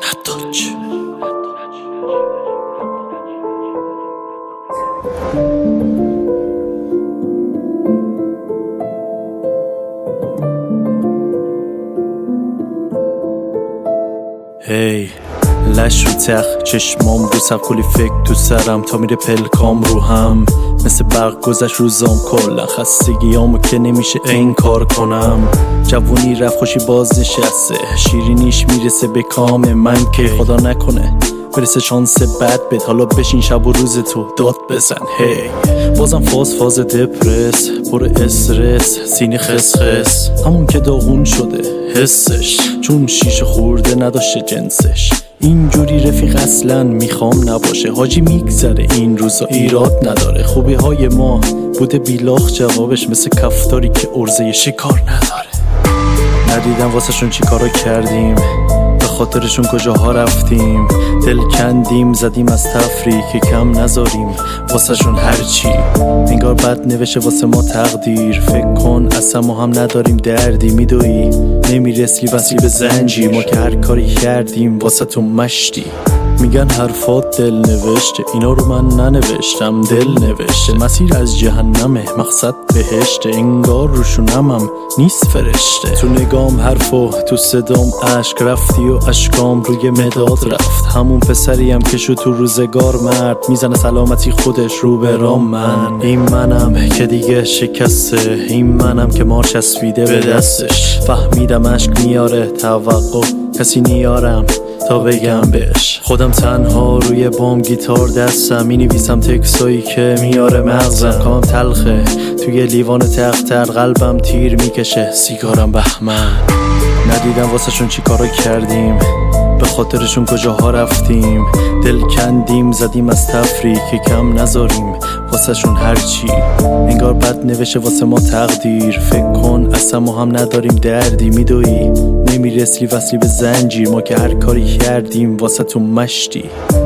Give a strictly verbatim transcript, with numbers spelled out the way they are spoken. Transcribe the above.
حتاج. هی لش رو تخ چشمام رو سب کلی فکر تو سرم تا میره پلکام رو هم مثل برق گذشت روزام کلا خستگیامو که نمیشه این کار کنم. جوونی رفت خوشی باز نشسته شیرینیش میرسه به کام من که خدا نکنه برسه شانس بد بد. حالا بشین شب و روز تو داد بزن. هی بازم فاز فاز دپرس پر استرس سینه خس خس همون که داغون شده حسش چون شیشه خورده نداشته جنسش. اینجوری رفیق اصلا میخوام نباشه حاجی میگذره این روزا ایراد نداره. خوبی های ما بوده بیلاخ جوابش مثل کفتاری که ارزه شکار نداره. ندیدم واسه شون چی کارا کردیم به خاطرشون کجاها رفتیم دل کندیم زدیم از تفریح که کم نذاریم واسه شون هرچی. انگار بد نوشه واسه ما تقدیر فکر کن اصلا ما هم نداریم دردی میدوی نمیرسی وصلی به زنجیر ما که هر کاری کردیم واسه تو مشتی. میگن حرفات دل نوشته اینا رو من ننوشتم دل نوشته. مسیر از جهنمه مقصد بهشته انگار روشونم هم نیست فرشته. تو نگام حرف و تو صدام عشق رفتی و اشکام روی مداد رفت. همون پسریم که شو تو روزگار مرد میزنه سلامتی خودش رو به رام من. این منم که دیگه شکسته این منم که مار چسبیده به دستش. فهمیدم عشق میاره توقع کسی نیارم تا بگم بهش. خودم تنها روی بام گیتار دستم می نویسم تکسایی که میاره مغزم. کام تلخه توی لیوان تختر قلبم تیر میکشه سیگارم بهمن. ندیدم واسه شون چی کارا کردیم به خاطرشون کجاها رفتیم دل کندیم زدیم از تفریح که کم نذاریم واسه شون هرچی. انگار بد نوشه واسه ما تقدیر فکر کن اصلا ما هم نداریم دردی میدوی نمیرسی وصلی به زنجیر ما که هر کاری کردیم واسه تو مشتی.